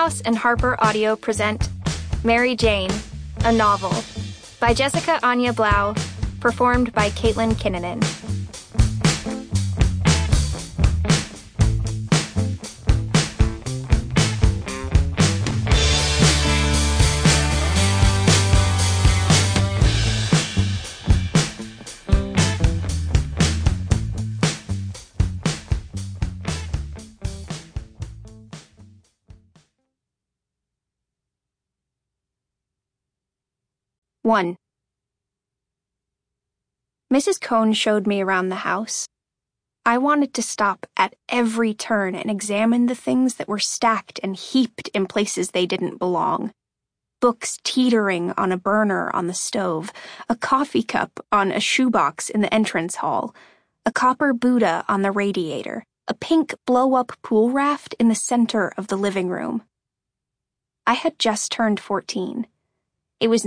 House and Harper Audio present Mary Jane, a Novel by Jessica Anya Blau, performed by Caitlin Kinnunen. One. Mrs. Cohn showed me around the house. I wanted to stop at every turn and examine the things that were stacked and heaped in places they didn't belong. Books teetering on a burner on the stove, a coffee cup on a shoebox in the entrance hall, a copper Buddha on the radiator, a pink blow-up pool raft in the center of the living room. I had just turned 14. It was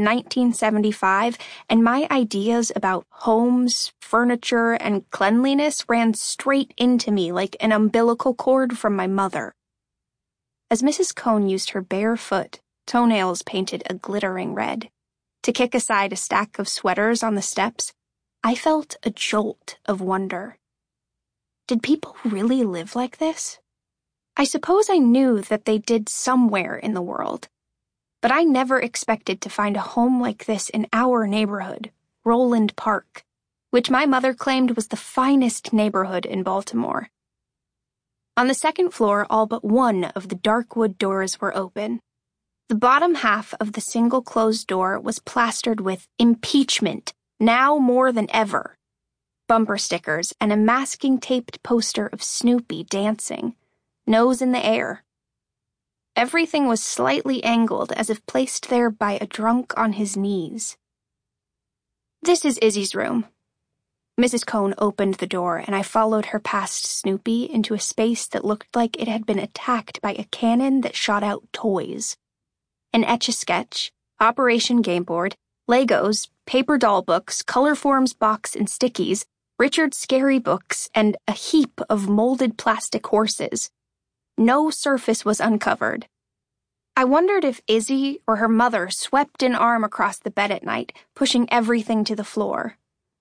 1975, and my ideas about homes, furniture, and cleanliness ran straight into me like an umbilical cord from my mother. As Mrs. Cohn used her bare foot, toenails painted a glittering red, to kick aside a stack of sweaters on the steps, I felt a jolt of wonder. Did people really live like this? I suppose I knew that they did somewhere in the world. But I never expected to find a home like this in our neighborhood, Roland Park, which my mother claimed was the finest neighborhood in Baltimore. On the second floor, all but one of the dark wood doors were open. The bottom half of the single closed door was plastered with impeachment, now more than ever, bumper stickers and a masking taped poster of Snoopy dancing, nose in the air. Everything was slightly angled, as if placed there by a drunk on his knees. "This is Izzy's room." Mrs. Cohn opened the door, and I followed her past Snoopy into a space that looked like it had been attacked by a cannon that shot out toys. An Etch-a-Sketch, Operation Game Board, Legos, paper doll books, Colorforms box and stickies, Richard Scarry books, and a heap of molded plastic horses. No surface was uncovered. I wondered if Izzy or her mother swept an arm across the bed at night, pushing everything to the floor.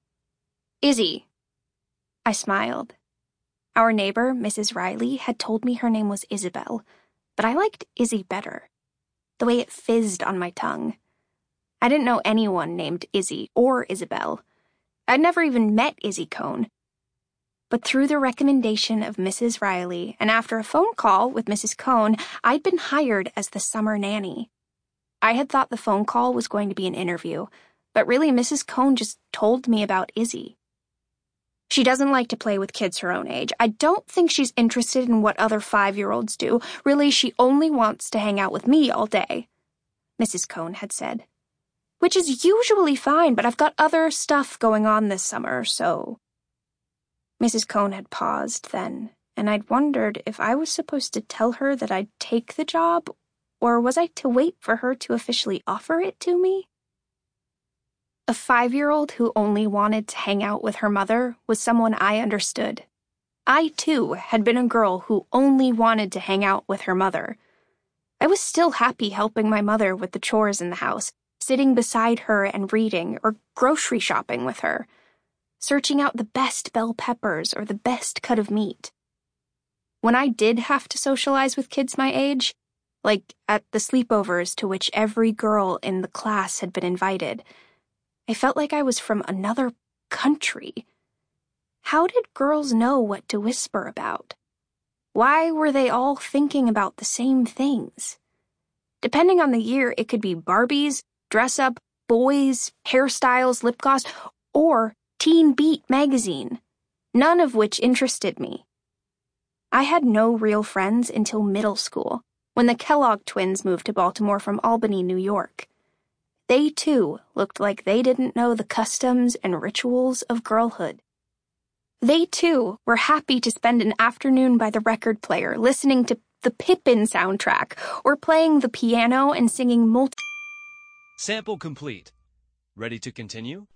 "Izzy." I smiled. Our neighbor, Mrs. Riley, had told me her name was Isabel, but I liked Izzy better. The way it fizzed on my tongue. I didn't know anyone named Izzy or Isabel. I'd never even met Izzy Cohn. But through the recommendation of Mrs. Riley, and after a phone call with Mrs. Cohn, I'd been hired as the summer nanny. I had thought the phone call was going to be an interview, but really Mrs. Cohn just told me about Izzy. She doesn't like to play with kids her own age. I don't think she's interested in what other 5-year-olds do. Really, she only wants to hang out with me all day, Mrs. Cohn had said. Which is usually fine, but I've got other stuff going on this summer, so... Mrs. Cohn had paused then, and I'd wondered if I was supposed to tell her that I'd take the job, or was I to wait for her to officially offer it to me? A 5-year-old who only wanted to hang out with her mother was someone I understood. I, too, had been a girl who only wanted to hang out with her mother. I was still happy helping my mother with the chores in the house, sitting beside her and reading, or grocery shopping with her, searching out the best bell peppers or the best cut of meat. When I did have to socialize with kids my age, like at the sleepovers to which every girl in the class had been invited, I felt like I was from another country. How did girls know what to whisper about? Why were they all thinking about the same things? Depending on the year, it could be Barbies, dress-up, boys, hairstyles, lip gloss, or Teen Beat magazine, none of which interested me. I had no real friends until middle school, when the Kellogg twins moved to Baltimore from Albany, New York. They, too, looked like they didn't know the customs and rituals of girlhood. They, too, were happy to spend an afternoon by the record player listening to the Pippin soundtrack or playing the piano and singing Sample complete. Ready to continue?